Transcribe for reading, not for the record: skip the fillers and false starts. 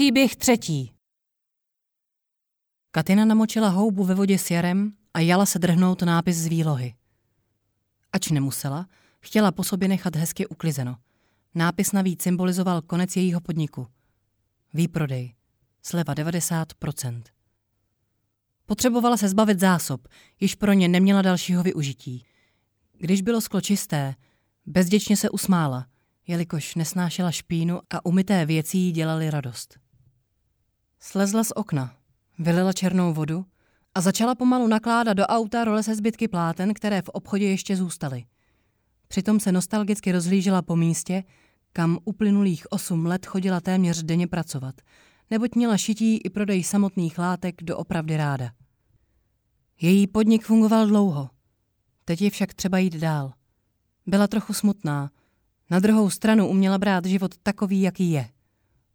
Příběh 3. Katina namočila houbu ve vodě s jarem a jala se drhnout nápis z výlohy. Ač nemusela, chtěla po sobě nechat hezky uklizeno. Nápis navíc symbolizoval konec jejího podniku. Výprodej. Sleva 90%. Potřebovala se zbavit zásob, již pro ně neměla dalšího využití. Když bylo sklo čisté, bezděčně se usmála, jelikož nesnášela špínu a umyté věci jí dělaly radost. Slezla z okna, vylila černou vodu a začala pomalu nakládat do auta role se zbytky pláten, které v obchodě ještě zůstaly. Přitom se nostalgicky rozhlížela po místě, kam uplynulých 8 let chodila téměř denně pracovat, neboť měla šití i prodej samotných látek doopravdy ráda. Její podnik fungoval dlouho, teď je však třeba jít dál. Byla trochu smutná, na druhou stranu uměla brát život takový, jaký je.